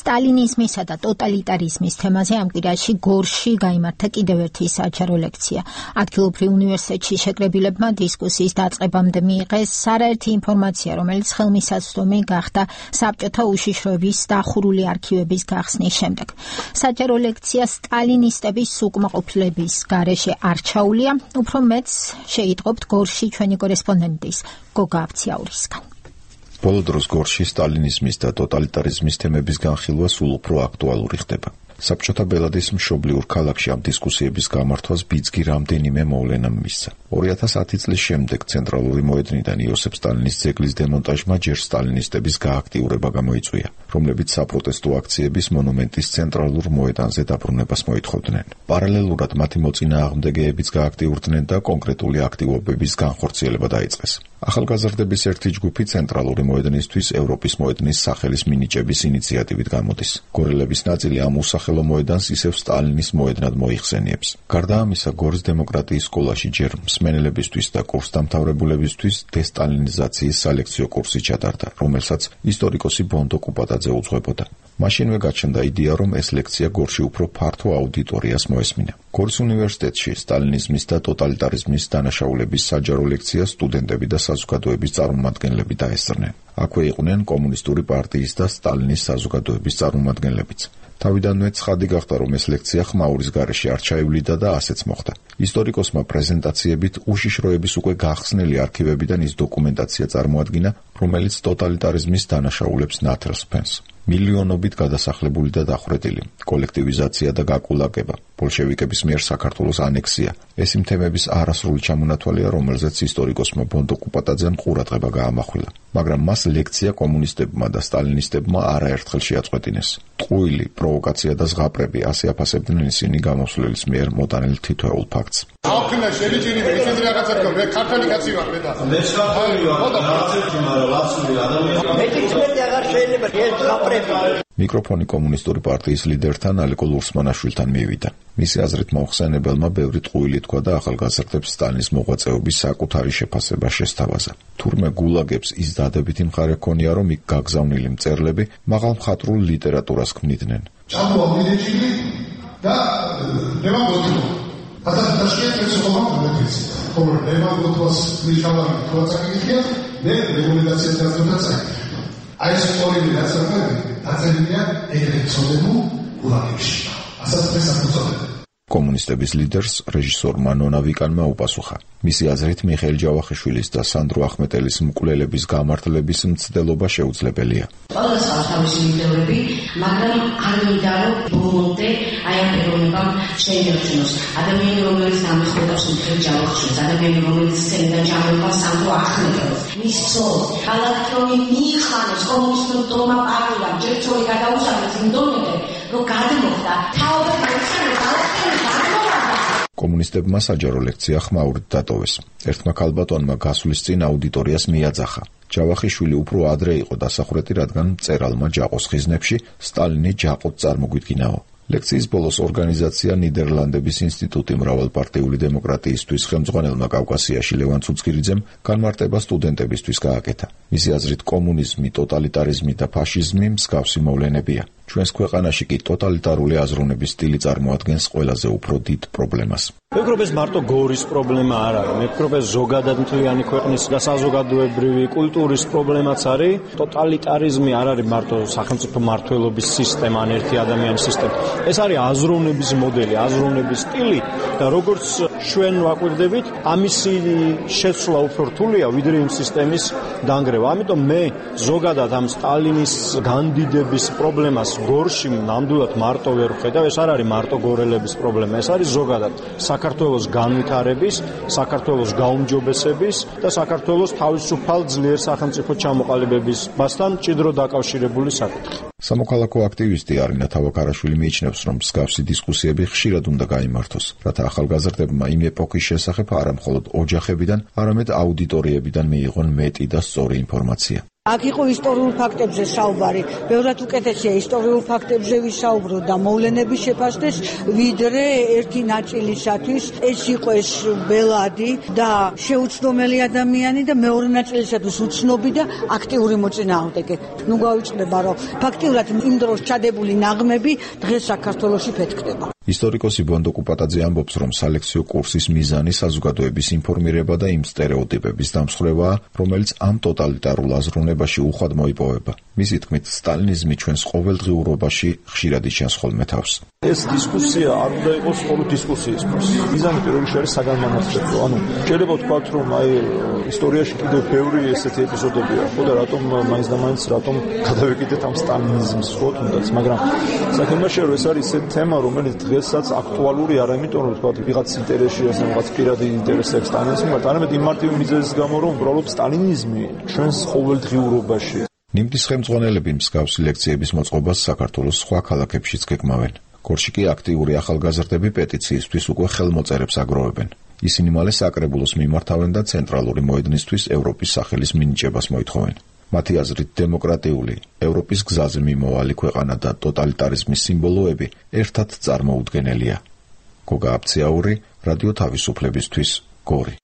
სტალინიზმისა და ტოტალიტარიზმის თემაზე ამ კვირაში გორში გაიმართა კიდევ ერთი საჯარო ლექცია. ადგილობრივ უნივერსიტეტში შეკრებილებმა დისკუსიის დაწყებამდე მიიღეს არაერთი ინფორმაცია, რომელიც ხელმისაწვდომი გახდა საბჭოთა უშიშროების დახურული არქივების გახსნის შემდეგ. საჯარო ლექცია სტალინისტების უკმაყოფილების გარეშე არ ჩაულია, უფრო მეც შეიტყობთ გორში ჩვენი კორესპონდენტის გოგა აბციაურისგან. ბოლო დროს გორში სტალინიზმის და ტოტალიტარიზმის თემების განხილვა სულ უფრო აქტუალური ხდება. საბჭოთა ბელადის მშობლიურ ქალაქში ამ დისკუსიების გამართვას ბიძგი რამდენიმე მოვლენა მისცა. 2010 წლის შემდეგ ცენტრალური მოედნიდან იოსებ სტალინის ძეგლის დემონტაჟმა ჯერ სტალინისტების გააქტიურება გამოიწვია, რომლებიც საპროტესტო აქციების მონუმენტის ცენტრალურ მოედანზე დაბრუნებას მოითხოვდნენ. პარალელურად მათი მოწინააღმდეგეებიც გააქტიურდნენ და კონკრეტული აქტივობების განხორციელება დაიწყეს. ახალგაზრდების ერთი ჯგუფი ცენტრალური მოედნისთვის ევროპის მოედნის სახელის მინიჭების ინიციატივით გამოდის. გორელების ნაწილი ამ სახელო მოედანს ისევ სტალინის მოედნად მოიხსენიებს. გარდა ამისა, გორის დემოკრატიის სკოლაში ჯერ მსმენელებისთვის და კურსდამთავრებულებისთვის დესტალინიზაციის სალექციო კურსი ჩატარდა, რომელსაც ისტორიკოსი ბონდო კუპატაძე უძღვებოდა. მაშინვე გაჩნდა იდეა, რომ ეს ლექცია გორში უფრო ფართო აუდიტორიას მოესმინა. გორის უნივერსიტეტში სტალინიზმის და ტოტალიტარიზმის დანაშაულების საჯარო ლექციას სტუდენტები და საზოგადოების წარმომადგენლები დაესწრნენ. აქვე იყვნენ კომუნისტური პარტიის და სტალინის საზოგადოების წარმომადგენლებიც. თავიდანვე ცხადი გახდა, რომ ეს ლექცია ხმაურის გარეშე არ ჩაივლიდა და ასეც მოხდა. ისტორიკოსმა პრეზენტაციებით უშიშროების უკვე გახსნილი არქივებიდან ის დოკუმენტაცია წარმოადგინა, რომელიც ტოტალიტარიზმის დანაშაულებს ნათელს ფენს. მილიონობით გადასახლებული და დახვრეტილი, კოლექტივიზაცია და გაკულაკება, ბოლშევიკების მიერ საქართველოს ანექსია. ეს იმ თემების არასრული ჩამონათვალია, რომელზეც ისტორიკოსმა ბონდო კუპატაძემ ყურადღება გაამახვილა. მაგრამ მას ლექცია კომუნისტებმა და სტალინისტებმა არაერთხელ შეაწყვეტინეს. ტყუილი, პროვოკაცია და ზღაპრები ასე აფასებდნენ ისინი გამოსვლის მიერ მოტანილ თითოეულ ფაქტს. აუქნა შეიძლება ისეთი რაღაცა თქვა, მე ქართული კაცი ვარ მე და მე შეხორი ვარ, რაღაცები მაგრამ ლაცული ადამიანი. მე თვითონ აღარ შეიძლება ეს ზღაპრები. მიკროფონი კომუნისტური პარტიის ლიდერთან ალეკო ლურსმანაშვილთან მივიდა. მისი აზრით მოხსენებელმა ბევრი ტყუილი თქვა და ახალგაზრდებს სტალინის მოღვაწეობის საკუთარი შეფასება შესთავაზა. თურმე გულაგებს ის დადებითი მხარე ჰქონია, რომ იქ გაგზავნილი მწერლები მაღალმხატვრულ ლიტერატურას ქმნიდნენ. ჭამოა მილეჭილი და ნემაგოთო. ასეთ დაშკეთებს ხომამდე ხოლმე ნემაგოთოს მიშალარი თვალსაკითხია, მე რეკომენდაციას გასწორდა. აი ეს ორივე ნაწარმოები დაწერილია ეგრეთ წოდებულ გულაგებში. ასეთ შესაძლებლობა. კომუნისტების ლიდერს რეჟისორმა ნონა ვიკანმა უპასუხა. მისი აზრით მიხეილ ჯავახიშვილის და სანდრო ახმეტელის მკვლელების გამართლების მცდელობა შეუძლებელია. ყველას აქვს თავისი მიტოვები, მაგრამ არ მინდა რომ ბოლომდე აი ამ პიროვნებამ შეინარჩუნოს. ადამიანი, რომელიც ამხელავს მიხეილ ჯავახიშვილს, ადამიანი, რომელიც სცენიდან ჯამრობას სანდრო ახმეტელს, მის ცოლს, ალაქრონი მიიხანოს კომუნისტურ დომა პარტიამ, ჯერ ცოლი გადაუსახეს იმ დონემდე, რომ გადმოხდა თაობა გაიხსენოს ალაქრონი. კომუნისტებმა საჯარო ლექცია ხმაურით დატოვეს. ერთმა ქალბატონმა გასვლის წინ აუდიტორიას მიაძახა. ჯავახიშვილი უფრო ადრე იყო დასახვრეტი, რადგან მწერალმა ჯაყოს ხიზნებში სტალინი ჯაყოთ წარმოგვიდგინაო. ლექციის ბოლოს ორგანიზაცია ნიდერლანდების ინსტიტუტი მრავალპარტიული დემოკრატიისთვის ხელმძღვანელმა კავკასიაში ლევან ცუცქირიძემ განმარტება სტუდენტებისთვის გააკეთა. მისი აზრით კომუნიზმი, ტოტალიტარიზმი და ფაშიზმი მსგავსი მოვლენებია. ჩვენს ქვეყანაში კი ტოტალიტარული აზროვნების სტილი წარმოადგენს ყველაზე უფრო დიდ პრობლემას. მე ვფიქრობ, ეს მარტო გორის პრობლემა არ არის. მე ვფიქრობ, ეს ზოგადად მთლიანი ქვეყნის და საზოგადოებრივი კულტურის პრობლემაც არის. ტოტალიტარიზმი არ არის მარტო სახელმწიფო მმართველობის სისტემა, ან ერთი ადამიანის სისტემა. ეს არის აზროვნების მოდელი, აზროვნების სტილი და როგორც ჩვენ ვაკვირდებით, ამისი შეცვლა უფრო რთულია, ვიდრე იმ სისტემის დანგრევა. ამიტომ მე ზოგადად ამ სტალინის განდიდების პრობლემას გორში ნამდვილად მარტო ვერ ვხედავ. ეს არ არის მარტო გორელების პრობლემა, ეს არის ზოგადად საქართველოს განვითარების, საქართველოს გაუმჯობესების და საქართველოს თავისუფალ ძლიერ სახელმწიფო ჩამოყალიბებასთან მჭიდრო დაკავშირებული საკითხი. სამოქალაქო აქტივისტი არინა თავაქარაშვილი მიიჩნევს, რომ მსგავსი დისკუსიები ხშირად უნდა გაიმართოს, რათა ახალგაზრდებმა იმ ეპოქის შესახებ არა მხოლოდ ოჯახებიდან, არამედ აუდიტორიებიდან მიიღონ მეტი და სწორი ინფორმაცია. აქ იყო ისტორიულ ფაქტებზე საუბარი. ბევრად უკეთესია ისტორიულ ფაქტებზე ვისაუბრო და მოვლენები შეფასდეს, ვიდრე ერთი ნაწილისათვის ეს იყოს ბელადი და შეუცდომელი ადამიანი და მეორე ნაწილისათვის უცნობი და აქტიური მოწინააღმდეგე. ნუ გავიწყდება, რომ ფაქტიურად იმ დროს ჩადებული ნაღმები დღეს საქართველოში ფეთქდება. ისტორიკოსი ბონდო კუპატაძე ამბობს, რომ სალექციო კურსის მიზანი საზოგადოების ინფორმირება და იმ სტერეოტიპების დამსხვრევაა, რომელიც ამ ტოტალიტარულ აზროვნებაში უხვად მოიპოვება. მისი თქმით, სტალინიზმი ჩვენს ყოველდღიურობაში ხშირად იჩენს ხოლმე თავს. ეს დისკუსია არ უნდა იყოს მხოლოდ დისკუსიის დროს. მიზანი პირველ რიგში არის საგანმანათლებლო. შეიძლება ვთქვათ, რომ ისტორიაში კიდევ ბევრი ესეთი ეპიზოდებია, ხო და რატომ მაინც და მაინც რატომ გადავეკიდეთ ამ სტალინიზმს, ხო თუნდაც, მაგრამ საქმე იმაშია, რომ ეს არის ესეთი თემა, რომელიც დღესაც აქტუალური არა, იმიტომ რომ ვთქვათ, ვიღაც ინტერესში ეს რაღაც პირადი ინტერესი აქვს სტალინიზმი, არამედ იმ მარტივი მიზეზის გამო, რომ უბრალოდ სტალინიზმი ჩვენს ყოველდღიურობაში. ნიმდის ხელმძღვანელები მსგავსი ლექციების მოწყობას საქართველოს სხვა ქალაქებშიც გეკმავენ. გორში კი აქტიური ახალგაზრდები პეტიციისთვის უკვე ხელმოწერებს აგროვებენ. ისინი მალე საკრებულოს მიმართავენ და ცენტრალური მოედნისთვის ევროპის სახელის მინიჭებას მოითხოვენ. მათი აზრით, დემოკრატიული, ევროპის გზაზე მიმოვალი ქვეყანა და ტოტალიტარიზმის სიმბოლოები ერთად წარმოუდგენელია. გოგა აფციაური, რადიო თავისუფლებისთვის, გორი.